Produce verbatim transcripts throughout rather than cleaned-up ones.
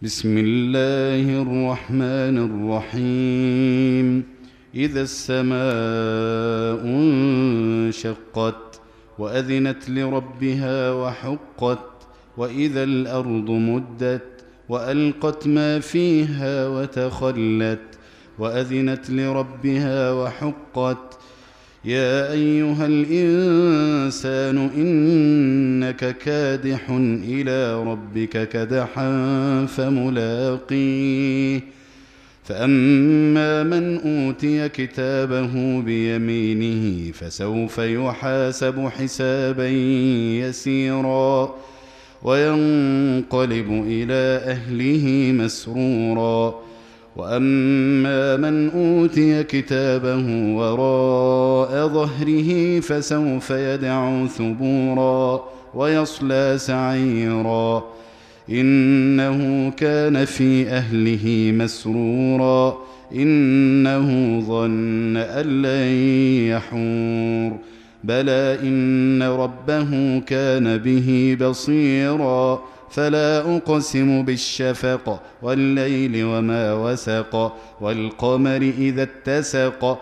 بسم الله الرحمن الرحيم. إذا السماء انشقت وأذنت لربها وحقت، وإذا الأرض مدت وألقت ما فيها وتخلت وأذنت لربها وحقت. يا أيها الإنسان إنك كادح إلى ربك كدحا فملاقيه. فأما من أوتي كتابه بيمينه فسوف يحاسب حسابا يسيرا وينقلب إلى أهله مسرورا. وأما من أوتي كتابه وراء ظهره فسوف يدعو ثبورا ويصلى سعيرا، إنه كان في أهله مسرورا، إنه ظن أن لن يحور. بلى إن ربه كان به بصيرا. فلا أقسم بالشفق والليل وما وسق والقمر إذا اتسق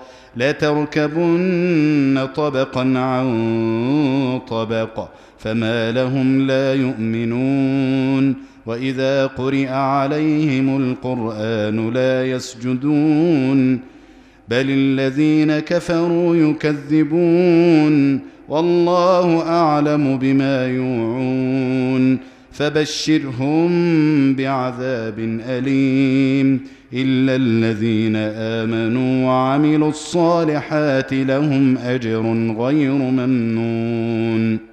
لتركبن طبقا عن طبق فما لهم لا يؤمنون. وإذا قرئ عليهم القرآن لا يسجدون بل الذين كفروا يكذبون والله أعلم بما يوعون. فبشرهم بعذاب أليم إلا الذين آمنوا وعملوا الصالحات لهم أجر غير ممنون.